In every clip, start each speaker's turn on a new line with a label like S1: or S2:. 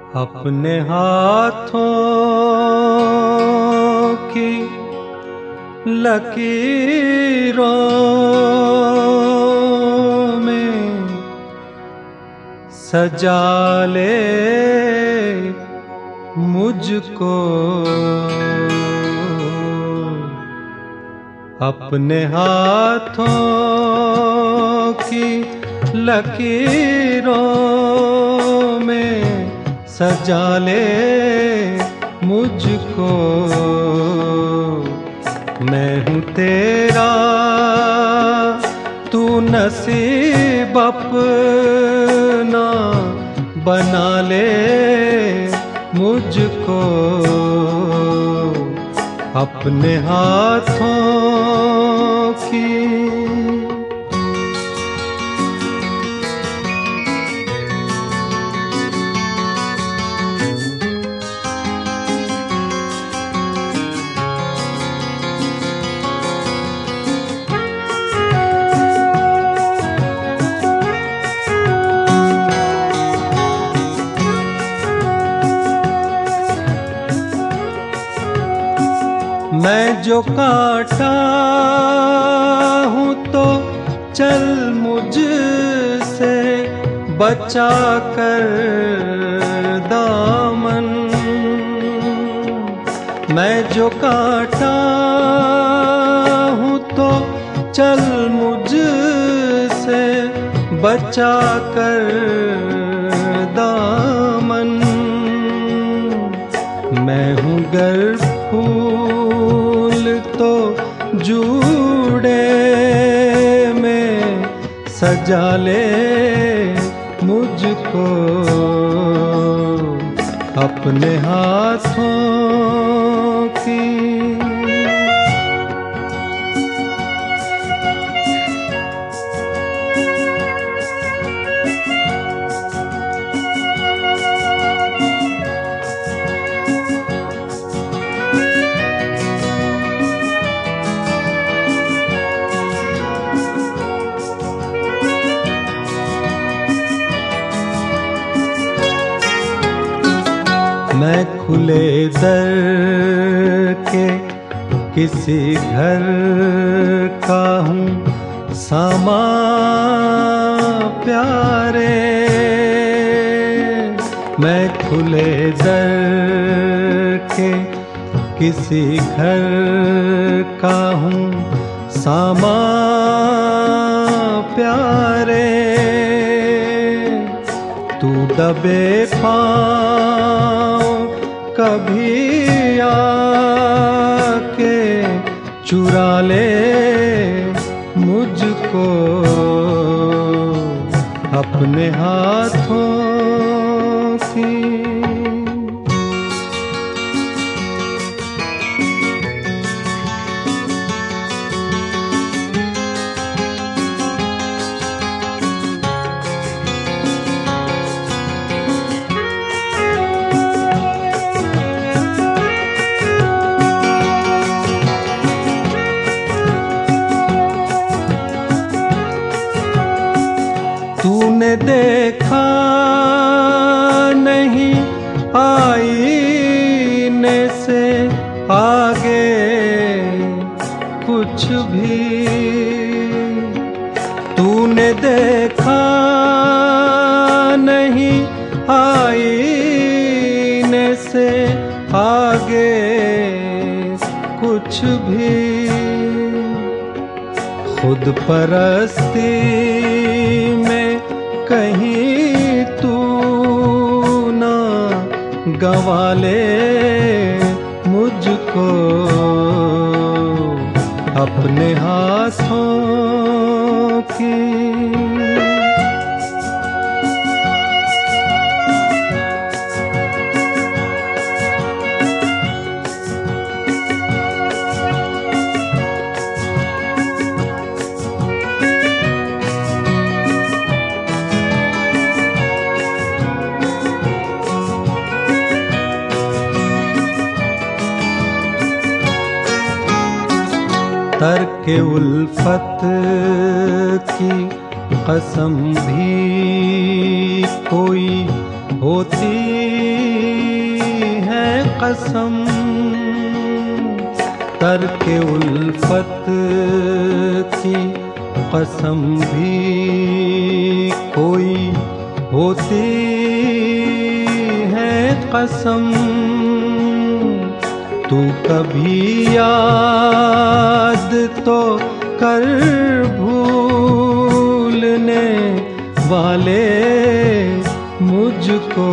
S1: अपने हाथों की लकीरों में सजा ले मुझको, अपने हाथों की लकीरों में सजा ले मुझको। मैं हूँ तेरा, तू नसीब अपना बना ले मुझको, अपने हाथों की। मैं जो कांटा हूँ तो चल मुझसे बचा कर दामन। मैं जो कांटा हूँ तो चल मुझसे बचा कर दामन। मैं हूँ गर फूल तो जूड़े में सजा ले मुझको, अपने हाथों की। मैं खुले दर के किसी घर का हूँ सामा प्यारे। मैं खुले दर के किसी घर का हूँ सामा प्यारे। तू दबे पाँव कभी आके चुरा ले मुझको, अपने हाथों की। तूने देखा नहीं आईने से आगे कुछ भी। तूने देखा नहीं आईने से आगे कुछ भी। खुद परस्ती में कहीं तू ना गंवा ले मुझको, अपने हाथों की। तर्क उल्फत की कसम भी कोई होती कसम, तर्क उल्फत की कसम भी कोई होती है कसम। तू कभी याद तो कर भूलने वाले मुझको,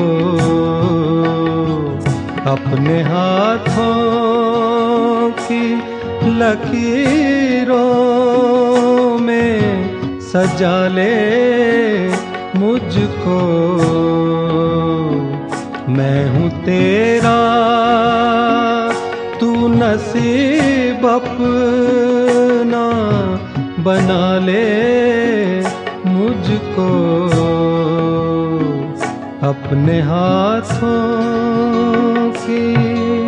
S1: अपने हाथों की लकीरों में सजा ले मुझको। मैं हूँ तेरा, तू नसीब अपना बना ले मुझको, अपने हाथों की